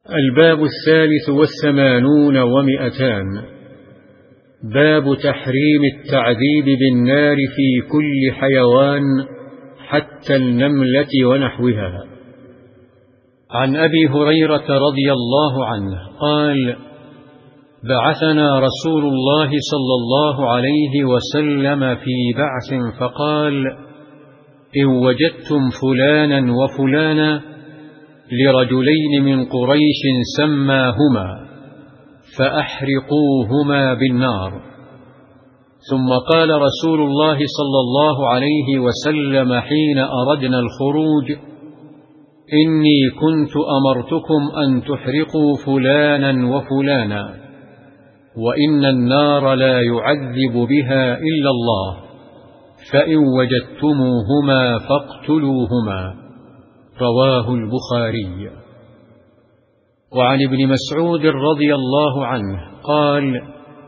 الباب 83 و200. باب تحريم التعذيب بالنار في كل حيوان حتى النملة ونحوها. عن أبي هريرة رضي الله عنه قال: بعثنا رسول الله صلى الله عليه وسلم في بعث فقال: إن وجدتم فلانا وفلانا لرجلين من قريش سماهما فأحرقوهما بالنار. ثم قال رسول الله صلى الله عليه وسلم حين أردنا الخروج: إني كنت أمرتكم أن تحرقوا فلانا وفلانا، وإن النار لا يعذب بها إلا الله، فإن وجدتموهما فاقتلوهما. رواه البخاري. وعن ابن مسعود رضي الله عنه قال: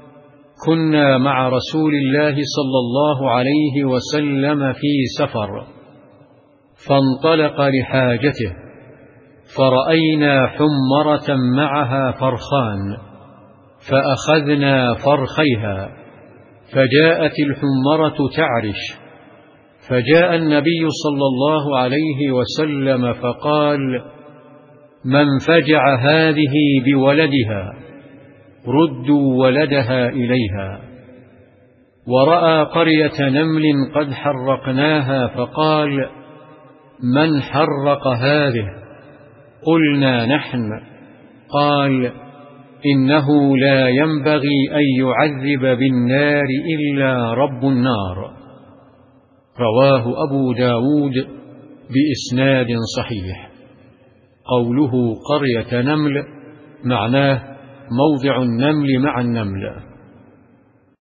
كنا مع رسول الله صلى الله عليه وسلم في سفر، فانطلق لحاجته، فرأينا حمرة معها فرخان، فأخذنا فرخيها، فجاءت الحمرة تعرش، فجاء النبي صلى الله عليه وسلم فقال: من فجع هذه بولدها، ردوا ولدها إليها. ورأى قرية نمل قد حرقناها فقال: من حرق هذه؟ قلنا: نحن. قال: إنه لا ينبغي أن يعذب بالنار إلا رب النار. رواه أبو داود بإسناد صحيح. قوله قرية نمل معناه موضع النمل مع النمل.